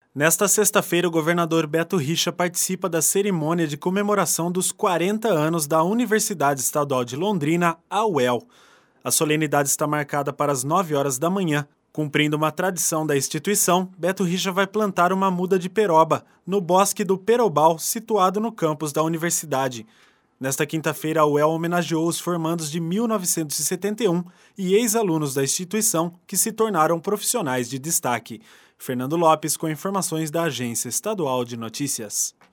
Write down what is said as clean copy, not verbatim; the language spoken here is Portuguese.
Nesta sexta-feira, o governador Beto Richa participa da cerimônia de comemoração dos 40 anos da Universidade Estadual de Londrina, a UEL. A solenidade está marcada para as 9 horas da manhã. Cumprindo uma tradição da instituição, Beto Richa vai plantar uma muda de peroba no Bosque do Perobal, situado no campus da universidade. Nesta quinta-feira, a UEL homenageou os formandos de 1971 e ex-alunos da instituição que se tornaram profissionais de destaque. Fernando Lopes com informações da Agência Estadual de Notícias.